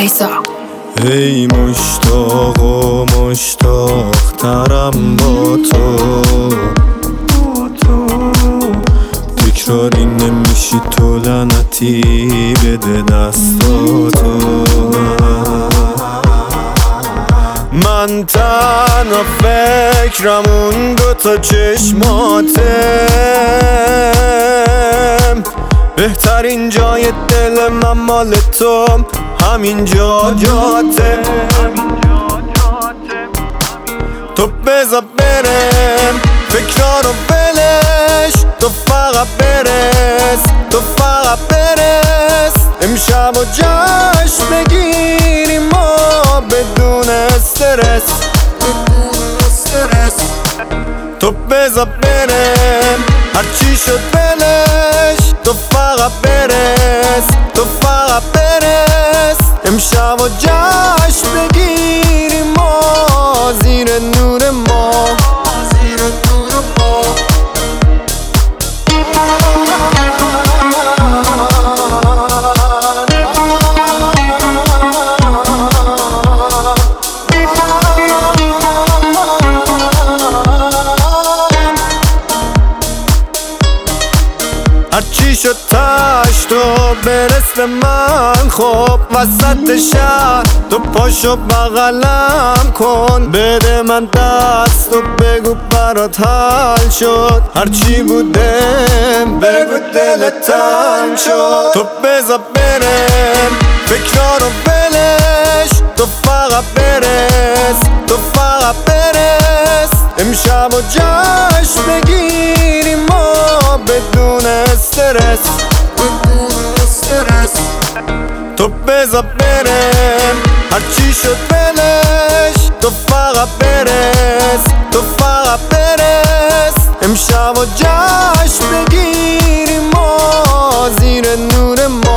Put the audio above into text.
ایسا. ای مشتاق و مشتاق ترم با تو، تکراری نمیشی تو لعنتی بده دستاتو. من تنها فکرم اون دوتا چشماتم، بهترین جای دل من مال تو همینجا جاته. تو بذار برم فکرارو ولش، تو فقط برس، تو فقط برس. امشب و جشن بگیریم ما بدون استرس. تو بذار برم هرچی شد ولش، تو فقط برس، تو فقط برس. امشب و جشن بگیریم ما زیر نور ما، زیر نور ما. هرچی شد تش تو برس به من، خب وسط شهر تو پاشو بغلم کن، بده من دست و بگو برات حل شد. هرچی بودم بگو دلت تنگ شد. تو بذار برم فکرارو ولش، تو فقط برس، تو فقط برس. امشب و جشن بگیریم ما بدون استرس، بدون استرس. تو بذار برم هرچی شد ولش، تو فقط برس، تو فقط برس. امشب و جشن بگیریم ما زیر نور ما.